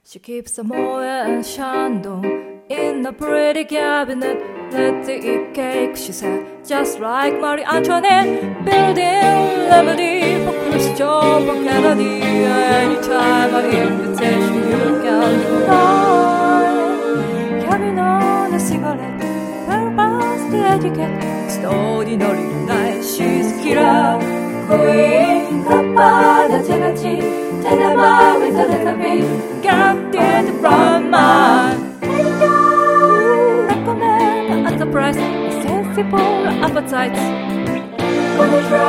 She keeps a Moet and Chandon in a pretty cabinet. Let's eat cake, she said, just like Marie Antoinette. Building remedy for Christian, for Kennedy. Anytime an invitation you can decline. Carrying on a cigarette, purpose the etiquette. Extraordinary night, she's killer queen. Kapada Tegachi, Tenema with a little bit. Got it from mine. Recommend at the price, sensible appetite.